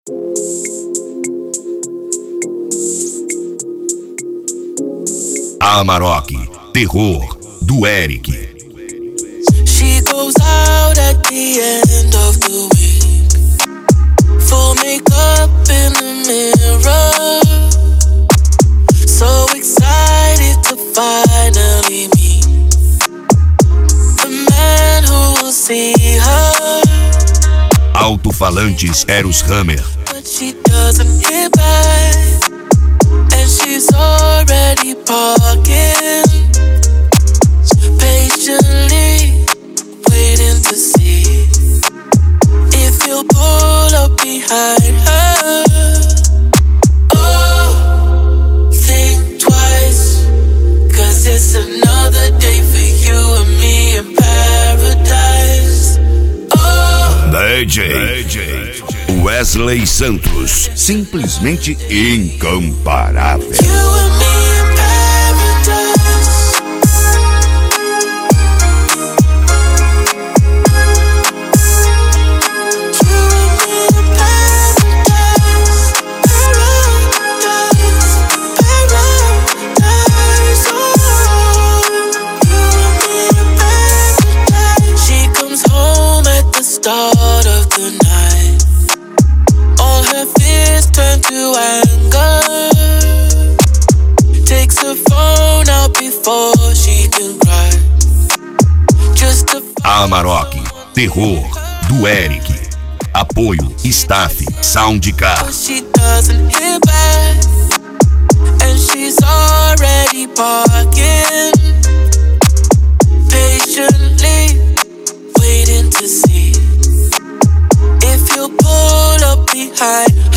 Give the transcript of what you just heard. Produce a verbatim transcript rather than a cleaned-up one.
Amarok, Terror, do Eric. She goes out at the end of the week, full makeup in the mirror, so excited to finally meet the man who will see her. Alto-falantes Eros Hammer. But she doesn't hear back, and she's already parking, patiently waiting to see if you'll pull up behind her. Oh, think twice, cause it's another day for you and me in paradise. Oh, D J, D J Wesley Santos, simplesmente incomparável. you and me in paradise. You and me in paradise. Paradise, paradise. Oh, you and me in paradise. She comes home at the start of the night. All her fears turn to anger. Takes her phone out before she can cry. Just to Amarok, Terror, do Eric. Apoio, Staff, Soundcar. but she doesn't hear back, and she's already parking, patiently waiting to see if you'll pull up behind